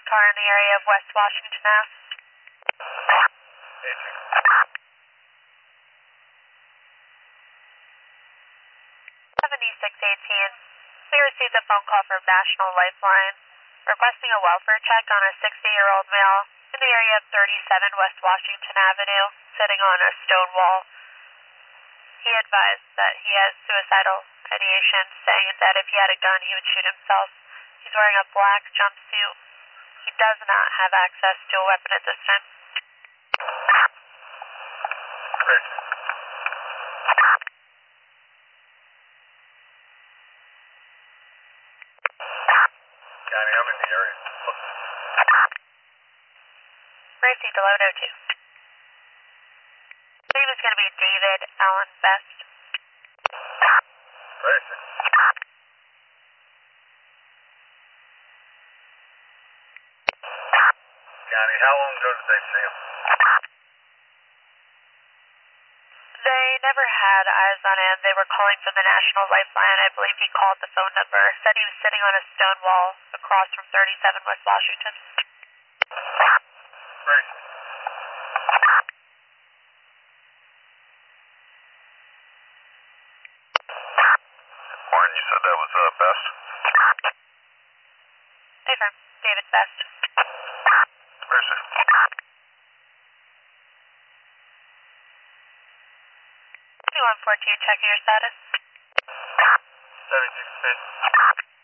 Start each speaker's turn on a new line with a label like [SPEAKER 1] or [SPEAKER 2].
[SPEAKER 1] car in the area of West Washington Ave. 7618. We received a phone call from National Lifeline requesting a welfare check on a 60-year-old male in the area of 37 West Washington Avenue, sitting on a stone wall. He advised that he has suicidal ideation, saying that if he had a gun, he would shoot himself. He's wearing a black jumpsuit. He does not have access to a weapon at this time.
[SPEAKER 2] Johnny, I'm in the area.
[SPEAKER 1] Received 1102. His name is going to be David Allen Best.
[SPEAKER 2] Racing. Johnny, how long ago did they see him?
[SPEAKER 1] They never had eyes on him. They were calling from the National Lifeline. I believe he called the phone number, said he was sitting on a stone wall across from 37 West Washington.
[SPEAKER 2] Racing. Warren, you said that was Best?
[SPEAKER 1] Hey, firm. David Best.
[SPEAKER 2] Racing.
[SPEAKER 1] 2114, checking your status.
[SPEAKER 2] 7610.